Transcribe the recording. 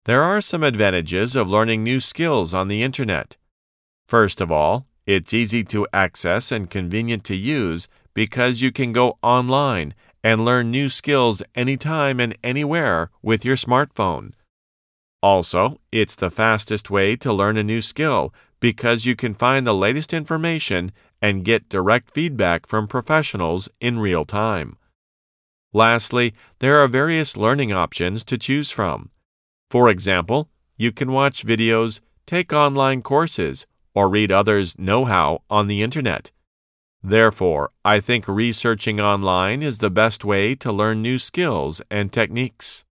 There are some advantages of learning new skills on the internet. First of all, it's easy to access and convenient to use because you can go online and learn new skills anytime and anywhere with your smartphone. Also, it's the fastest way to learn a new skill because you can find the latest information and get direct feedback from professionals in real time. Lastly, there are various learning options to choose from. For example, you can watch videos, take online courses, or read others' know-how on the internet. Therefore, I think researching online is the best way to learn new skills and techniques.